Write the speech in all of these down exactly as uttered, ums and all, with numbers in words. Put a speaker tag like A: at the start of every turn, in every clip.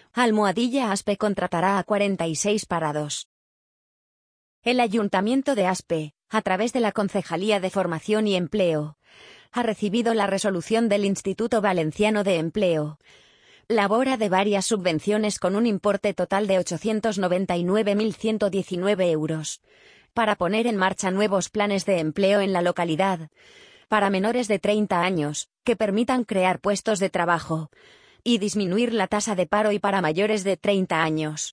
A: Almohadilla Aspe contratará a cuarenta y seis parados. El Ayuntamiento de Aspe, a través de la Concejalía de Formación y Empleo, ha recibido la resolución del Instituto Valenciano de Empleo, labora de varias subvenciones con un importe total de ochocientos noventa y nueve mil ciento diecinueve euros, para poner en marcha nuevos planes de empleo en la localidad, para menores de treinta años, que permitan crear puestos de trabajo y disminuir la tasa de paro, y para mayores de treinta años.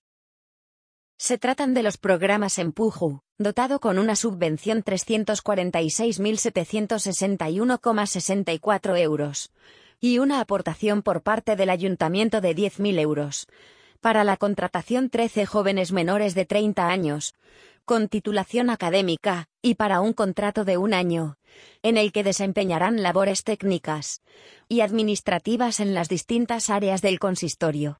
A: Se tratan de los programas Empuju, dotado con una subvención trescientos cuarenta y seis mil setecientos sesenta y uno coma sesenta y cuatro euros, y una aportación por parte del Ayuntamiento de diez mil euros, para la contratación trece jóvenes menores de treinta años, con titulación académica, y para un contrato de un año, en el que desempeñarán labores técnicas y administrativas en las distintas áreas del consistorio.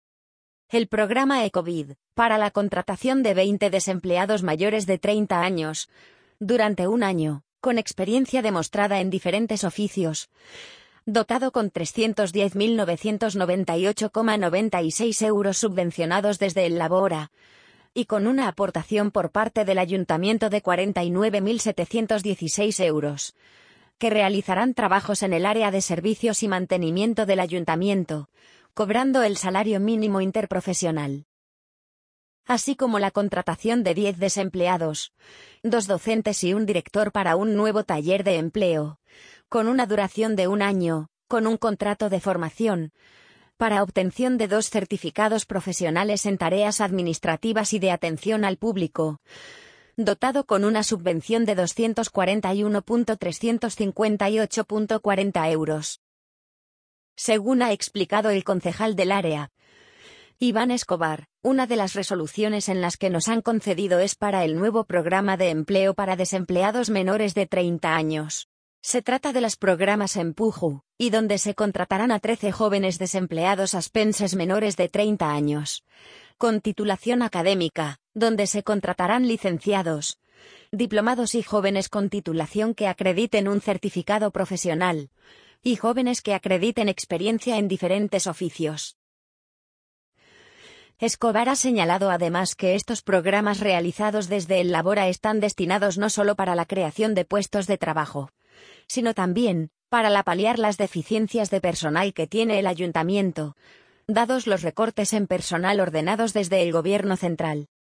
A: El programa Ecovid, para la contratación de veinte desempleados mayores de treinta años, durante un año, con experiencia demostrada en diferentes oficios, dotado con trescientos diez mil novecientos noventa y ocho coma noventa y seis euros subvencionados desde el Labora, y con una aportación por parte del Ayuntamiento de cuarenta y nueve mil setecientos dieciséis euros, que realizarán trabajos en el área de servicios y mantenimiento del Ayuntamiento, cobrando el salario mínimo interprofesional. Así como la contratación de diez desempleados, dos docentes y un director para un nuevo taller de empleo, con una duración de un año, con un contrato de formación, para obtención de dos certificados profesionales en tareas administrativas y de atención al público, dotado con una subvención de doscientos cuarenta y uno mil trescientos cincuenta y ocho coma cuarenta euros. Según ha explicado el concejal del área, Iván Escobar, una de las resoluciones en las que nos han concedido es para el nuevo programa de empleo para desempleados menores de treinta años. Se trata de los programas Empuju, y donde se contratarán a trece jóvenes desempleados aspenses menores de treinta años, con titulación académica, donde se contratarán licenciados, diplomados y jóvenes con titulación que acrediten un certificado profesional, y jóvenes que acrediten experiencia en diferentes oficios. Escobar ha señalado además que estos programas realizados desde el Labora están destinados no solo para la creación de puestos de trabajo, sino también para la paliar las deficiencias de personal que tiene el Ayuntamiento, dados los recortes en personal ordenados desde el Gobierno central.